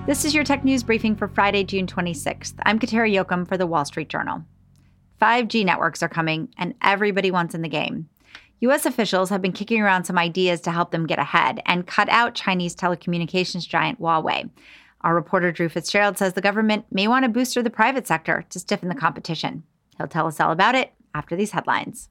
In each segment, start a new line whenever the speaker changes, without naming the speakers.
This is your tech news briefing for Friday, June 26th. I'm Kateri Jochum for The Wall Street Journal. 5G networks are coming, and everybody wants in the game. U.S. officials have been kicking around some ideas to help them get ahead and cut out Chinese telecommunications giant Huawei. Our reporter Drew Fitzgerald says the government may want to booster the private sector to stiffen the competition. He'll tell us all about it after these headlines.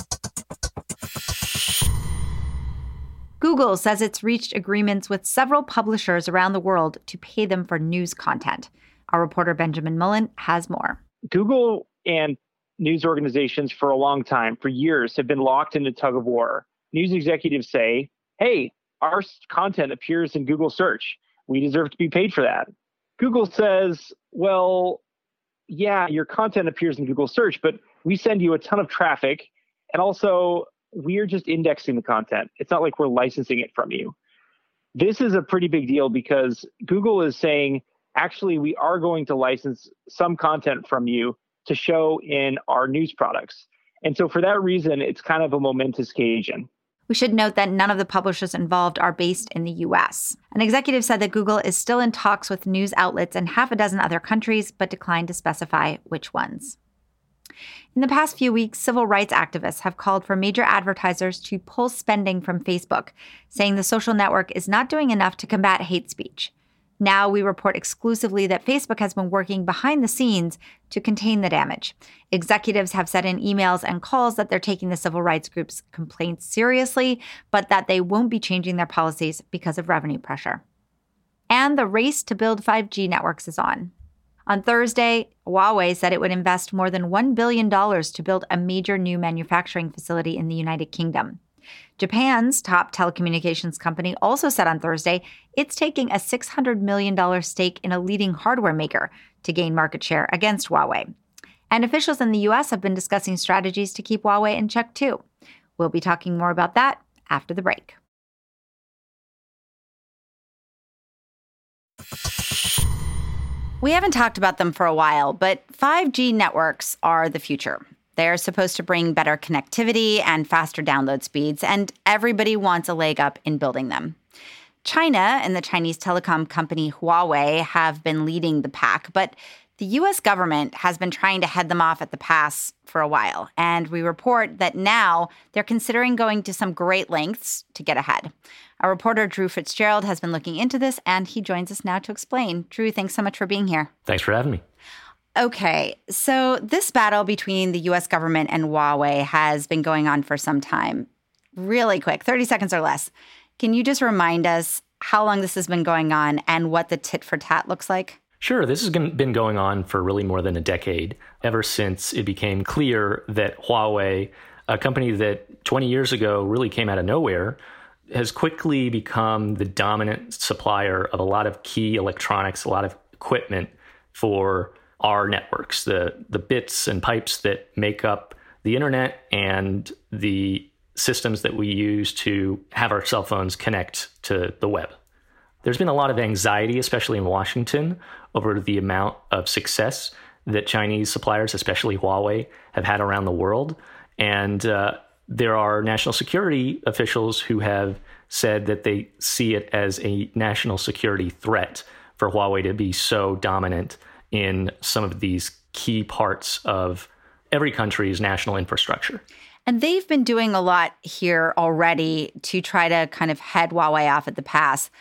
Google says it's reached agreements with several publishers around the world to pay them for news content. Our reporter Benjamin Mullen has more.
Google and news organizations for a long time, for years, have been locked in a tug of war. News executives say, hey, our content appears in Google search. We deserve to be paid for that. Google says, well, yeah, your content appears in Google search, but we send you a ton of traffic. And also, we're just indexing the content. It's not like we're licensing it from you. This is a pretty big deal because Google is saying, actually, we are going to license some content from you to show in our news products. And so for that reason, it's kind of a momentous occasion.
We should note that none of the publishers involved are based in the U.S. An executive said that Google is still in talks with news outlets in half a dozen other countries, but declined to specify which ones. In the past few weeks, civil rights activists have called for major advertisers to pull spending from Facebook, saying the social network is not doing enough to combat hate speech. Now we report exclusively that Facebook has been working behind the scenes to contain the damage. Executives have said in emails and calls that they're taking the civil rights group's complaints seriously, but that they won't be changing their policies because of revenue pressure. And the race to build 5G networks is on. On Thursday, Huawei said it would invest more than $1 billion to build a major new manufacturing facility in the United Kingdom. Japan's top telecommunications company also said on Thursday it's taking a $600 million stake in a leading hardware maker to gain market share against Huawei. And officials in the U.S. have been discussing strategies to keep Huawei in check, too. We'll be talking more about that after the break. We haven't talked about them for a while, but 5G networks are the future. They're supposed to bring better connectivity and faster download speeds, and everybody wants a leg up in building them. China and the Chinese telecom company Huawei have been leading the pack, but the U.S. government has been trying to head them off at the pass for a while, and we report that now they're considering going to some great lengths to get ahead. Our reporter Drew Fitzgerald has been looking into this, and he joins us now to explain. Drew, thanks so much for being here.
Thanks for having me.
Okay, so this battle between the U.S. government and Huawei has been going on for some time. Really quick, 30 seconds or less. Can you just remind us how long this has been going on and what the tit for tat looks like?
Sure. This has been going on for really more than a decade, ever since it became clear that Huawei, a company that 20 years ago really came out of nowhere, has quickly become the dominant supplier of a lot of key electronics, a lot of equipment for our networks, the bits and pipes that make up the internet and the systems that we use to have our cell phones connect to the web. There's been a lot of anxiety, especially in Washington, over the amount of success that Chinese suppliers, especially Huawei, have had around the world. And there are national security officials who have said that they see it as a national security threat for Huawei to be so dominant in some of these key parts of every country's national infrastructure.
And they've been doing a lot here already to try to kind of head Huawei off at the pass.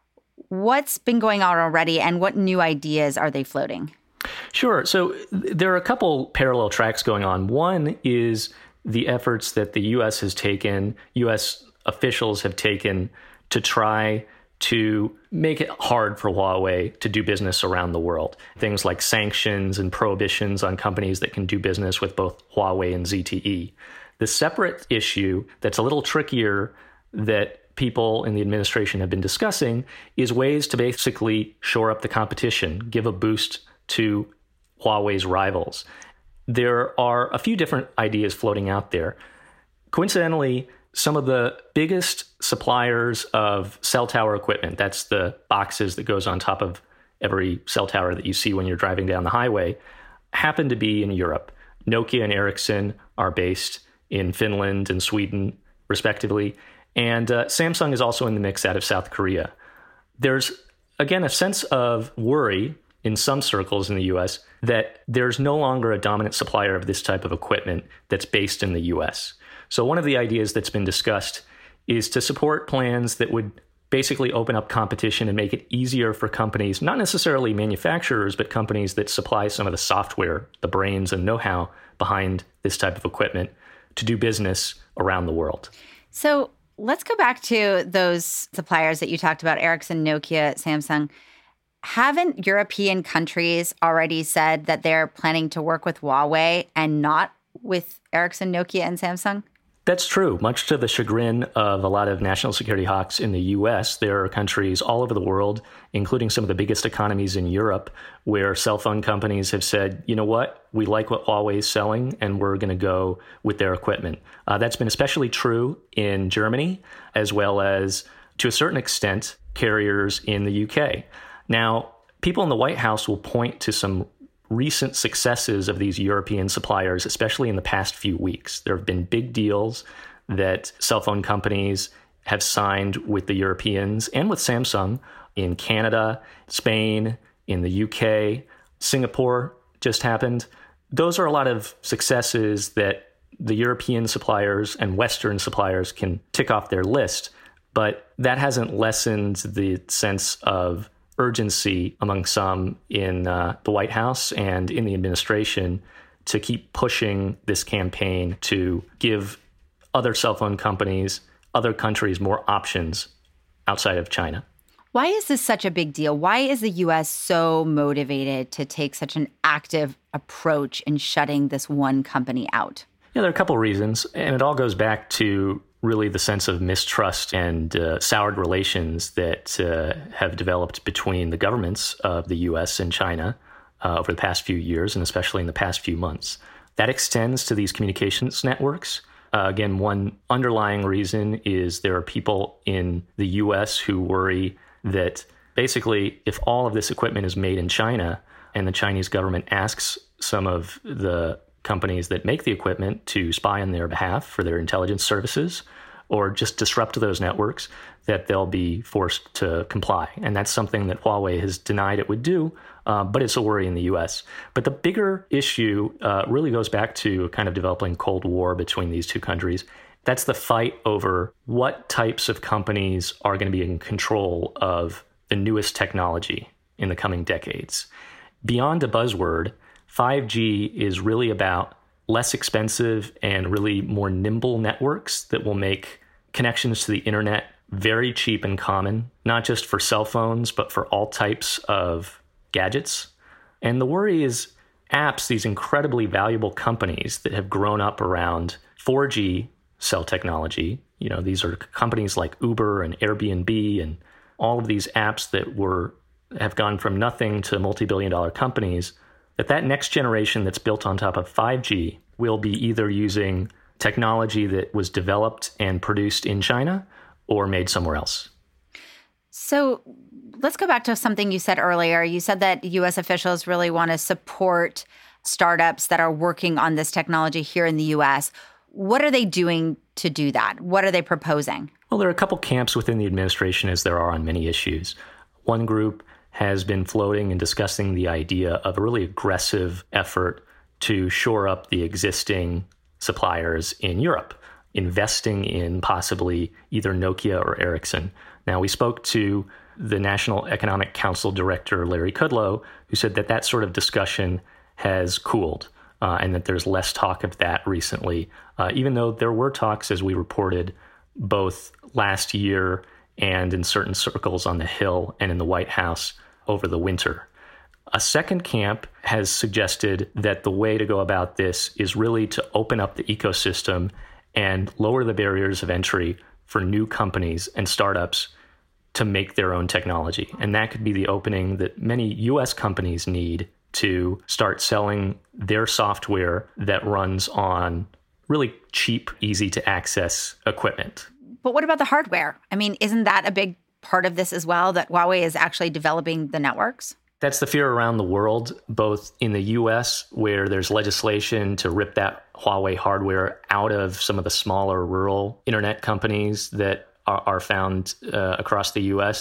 What's been going on already, and what new ideas are they floating?
Sure. So there are a couple parallel tracks going on. One is the efforts that the U.S. has taken, U.S. officials have taken to try to make it hard for Huawei to do business around the world. Things like sanctions and prohibitions on companies that can do business with both Huawei and ZTE. The separate issue that's a little trickier that people in the administration have been discussing is ways to basically shore up the competition, give a boost to Huawei's rivals. There are a few different ideas floating out there. Coincidentally, some of the biggest suppliers of cell tower equipment, that's the boxes that goes on top of every cell tower that you see when you're driving down the highway, happen to be in Europe. Nokia and Ericsson are based in Finland and Sweden, respectively. And Samsung is also in the mix out of South Korea. There's again, a sense of worry in some circles in the US that there's no longer a dominant supplier of this type of equipment that's based in the US. So one of the ideas that's been discussed is to support plans that would basically open up competition and make it easier for companies, not necessarily manufacturers, but companies that supply some of the software, the brains and know-how behind this type of equipment to do business around the world.
So let's go back to those suppliers that you talked about, Ericsson, Nokia, Samsung. Haven't European countries already said that they're planning to work with Huawei and not with Ericsson, Nokia, and Samsung?
That's true. Much to the chagrin of a lot of national security hawks in the U.S., there are countries all over the world, including some of the biggest economies in Europe, where cell phone companies have said, you know what, we like what Huawei is selling, and we're going to go with their equipment. That's been especially true in Germany, as well as, to a certain extent, carriers in the U.K. Now, people in the White House will point to some recent successes of these European suppliers, especially in the past few weeks. There have been big deals that cell phone companies have signed with the Europeans and with Samsung in Canada, Spain, in the UK, Singapore just happened. Those are a lot of successes that the European suppliers and Western suppliers can tick off their list, but that hasn't lessened the sense of urgency among some in the White House and in the administration to keep pushing this campaign to give other cell phone companies, other countries more options outside of China.
Why is this such a big deal? Why is the U.S. so motivated to take such an active approach in shutting this one company out?
Yeah, there are a couple of reasons, and it all goes back to really the sense of mistrust and soured relations that have developed between the governments of the U.S. and China over the past few years, and especially in the past few months. That extends to these communications networks. Again, one underlying reason is there are people in the U.S. who worry that basically if all of this equipment is made in China and the Chinese government asks some of the companies that make the equipment to spy on their behalf for their intelligence services or just disrupt those networks, that they'll be forced to comply. And that's something that Huawei has denied it would do, but it's a worry in the U.S. But the bigger issue really goes back to a kind of developing Cold War between these two countries. That's the fight over what types of companies are going to be in control of the newest technology in the coming decades. Beyond a buzzword, 5G is really about less expensive and really more nimble networks that will make connections to the internet very cheap and common, not just for cell phones, but for all types of gadgets. And the worry is apps, these incredibly valuable companies that have grown up around 4G cell technology. You know, these are companies like Uber and Airbnb and all of these apps that have gone from nothing to multi-billion-dollar companies. That next generation that's built on top of 5G will be either using technology that was developed and produced in China or made somewhere else.
So let's go back to something you said earlier. You said that U.S. officials really want to support startups that are working on this technology here in the U.S. What are they doing to do that? What are they proposing?
Well, there are a couple camps within the administration, as there are on many issues. One group has been floating and discussing the idea of a really aggressive effort to shore up the existing suppliers in Europe, investing in possibly either Nokia or Ericsson. Now, we spoke to the National Economic Council Director, Larry Kudlow, who said that sort of discussion has cooled and that there's less talk of that recently, even though there were talks, as we reported, both last year and in certain circles on the Hill and in the White House over the winter. A second camp has suggested that the way to go about this is really to open up the ecosystem and lower the barriers of entry for new companies and startups to make their own technology. And that could be the opening that many U.S. companies need to start selling their software that runs on really cheap, easy to access equipment.
But what about the hardware? I mean, isn't that a big part of this as well, that Huawei is actually developing the networks?
That's the fear around the world, both in the U.S., where there's legislation to rip that Huawei hardware out of some of the smaller rural internet companies that are found across the U.S.,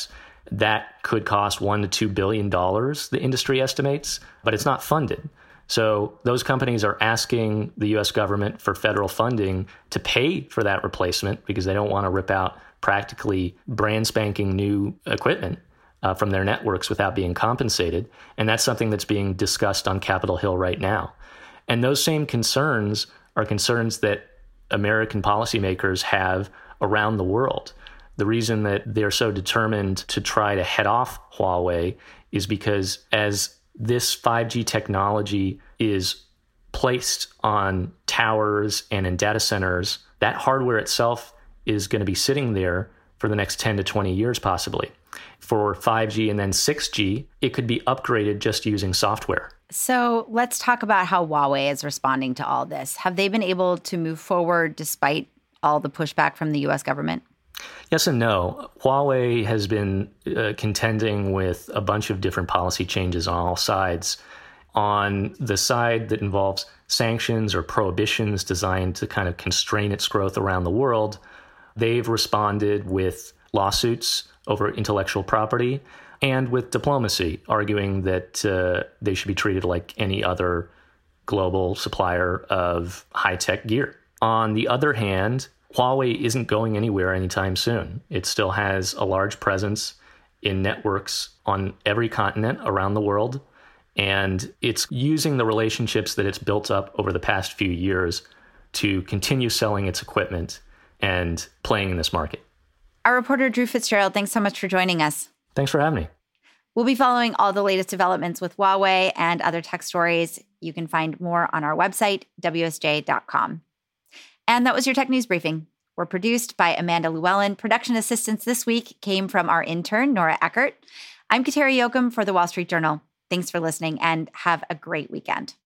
That could cost $1 to $2 billion, the industry estimates, but it's not funded. So those companies are asking the U.S. government for federal funding to pay for that replacement because they don't want to rip out practically brand spanking new equipment from their networks without being compensated. And that's something that's being discussed on Capitol Hill right now. And those same concerns are concerns that American policymakers have around the world. The reason that they're so determined to try to head off Huawei is because as this 5G technology is placed on towers and in data centers, that hardware itself is going to be sitting there for the next 10 to 20 years possibly. For 5G and then 6G, it could be upgraded just using software.
So let's talk about how Huawei is responding to all this. Have they been able to move forward despite all the pushback from the U.S. government?
Yes and no. Huawei has been contending with a bunch of different policy changes on all sides. On the side that involves sanctions or prohibitions designed to kind of constrain its growth around the world, they've responded with lawsuits over intellectual property and with diplomacy, arguing that they should be treated like any other global supplier of high-tech gear. On the other hand, Huawei isn't going anywhere anytime soon. It still has a large presence in networks on every continent around the world, and it's using the relationships that it's built up over the past few years to continue selling its equipment and playing in this market.
Our reporter, Drew Fitzgerald, thanks so much for joining us.
Thanks for having me.
We'll be following all the latest developments with Huawei and other tech stories. You can find more on our website, WSJ.com. And that was your Tech News Briefing. We're produced by Amanda Llewellyn. Production assistance this week came from our intern, Nora Eckert. I'm Kateri Jochum for The Wall Street Journal. Thanks for listening and have a great weekend.